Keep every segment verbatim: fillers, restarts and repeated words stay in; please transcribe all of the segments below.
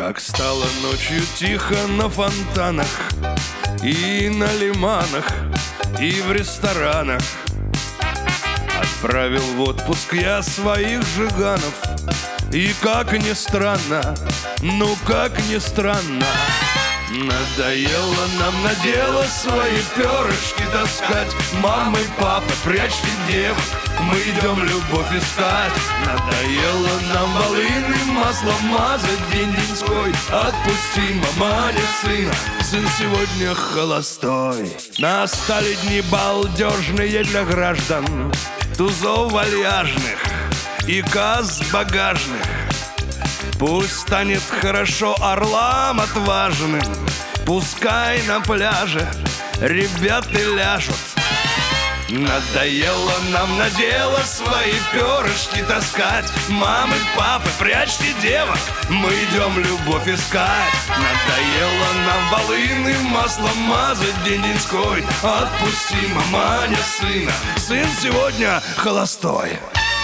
Как стало ночью тихо на фонтанах и на лиманах, и в ресторанах. Отправил в отпуск я своих жиганов. И как ни странно, ну как ни странно, надоело нам на дело свои перышки таскать. Мамы, папы, прячьте девок, мы идем любовь искать. Надоело нам волыны маслом мазать день-деньской. Отпусти, маманя, сына, сын сегодня холостой. Настали дни балдежные для граждан, тузов вальяжных и каз багажных. Пусть станет хорошо орлам отважным, пускай на пляже ребята ляжут. Надоело нам на дело свои перышки таскать. Мамы, папы, прячьте девок, мы идем любовь искать. Надоело нам волыны маслом мазать день-деньской. Отпусти, маманя, сына, сын сегодня холостой.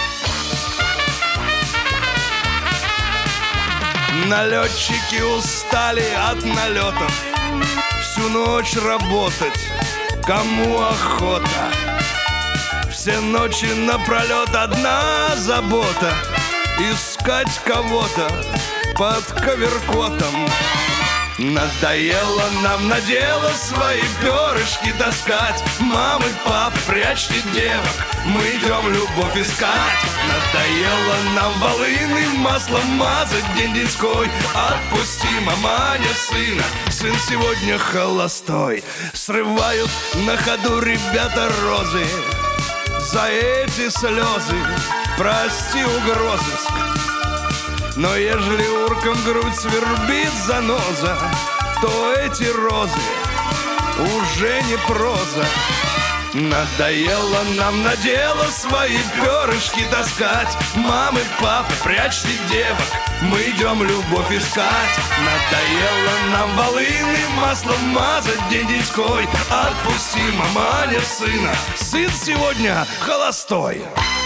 Налетчики устали от налетов, всю ночь работать, кому охота. Все ночи напролет одна забота — искать кого-то под коверкотом. Надоело нам на дело свои перышки таскать. Мамы, папы, прячьте девок, мы идем любовь искать. Надоело нам волыны маслом мазать день-деньской. Отпусти, маманя, сына, сын сегодня холостой. Срывают на ходу ребята розы, за эти слезы прости угрозыск. Но ежели уркам грудь свербит заноза, то эти розы уже не проза. Надоело нам на дело свои перышки таскать. Мамы, папы, прячьте девок, мы идем любовь искать. Надоело нам волыны маслом мазать день-деньской. Отпусти, маманя, сына, сын сегодня холостой.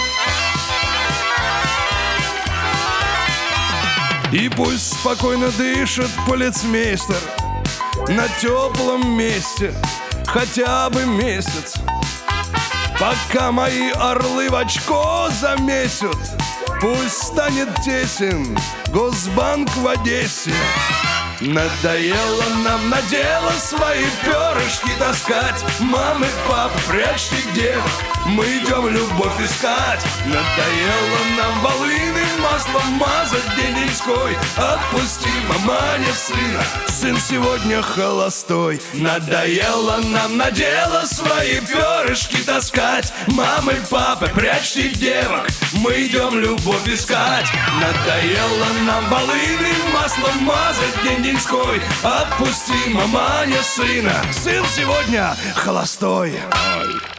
И пусть спокойно дышит полицмейстер на теплом месте хотя бы месяц, пока мои орлы в очко замесят. Пусть станет тесен Госбанк в Одессе. Надоело нам на дело свои перышки таскать. Мамы, папы, прячьте девок, мы идем любовь искать. Надоело нам волыны маслом мазать день-деньской. Отпусти, маманя, сына, сын сегодня холостой. Надоело нам на дело свои перышки таскать. Мамы, папы, прячьте девок, мы идем любовь искать. Надоело нам волыны маслом мазать день-деньской. Отпусти, маманя, сына, сын сегодня холостой. Ой.